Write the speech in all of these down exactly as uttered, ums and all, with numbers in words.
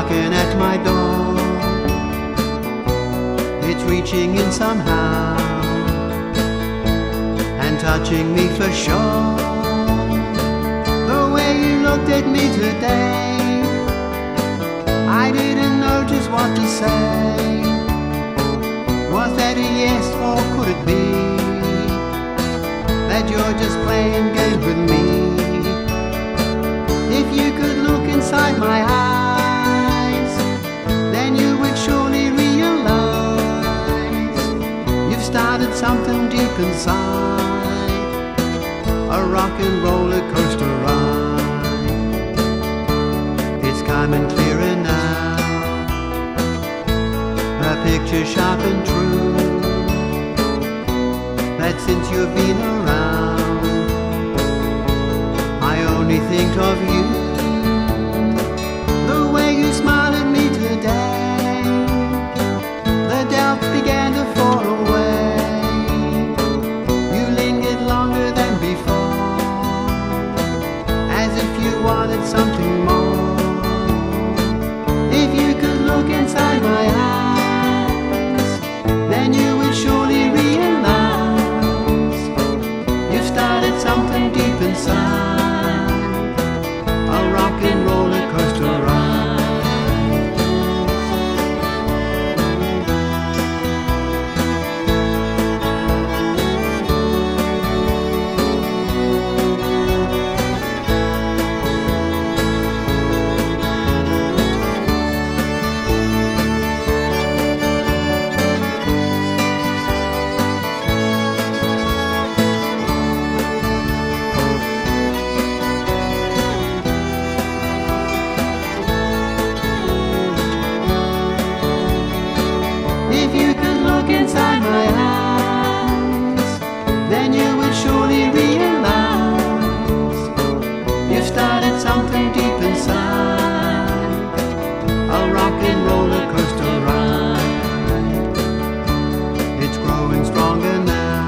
knocking at my door. It's reaching in somehow and touching me for sure. The way you looked at me today, I didn't know just what to say. Was that a yes, or could it be that you're just playing games with me? If you could look inside my eyes, then you would surely realize you've started something deep inside, a rock and roller coaster ride. It's coming clearer now, a picture sharp and true, that since you've been around, I only think of you. The way you smiled at me today, the doubts began to fall away. You lingered longer than before, as if you wanted something more. If you could look inside my eyes, then you would surely realize you've started something deep inside, a rock and roller coaster ride. If you could look inside my eyes, then you would surely realize you've started something deep inside, a rock and roller coaster ride. It's growing stronger now,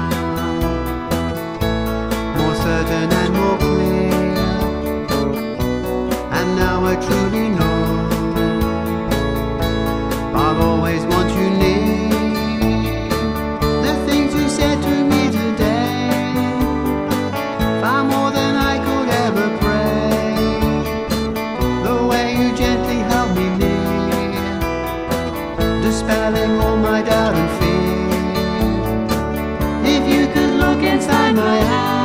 more certain and more clear, and now I truly know I'll always want you near. The things you said to me today, far more than I could ever pray. The way you gently held me near, dispelling all my doubt and fear. If you could look inside my eyes,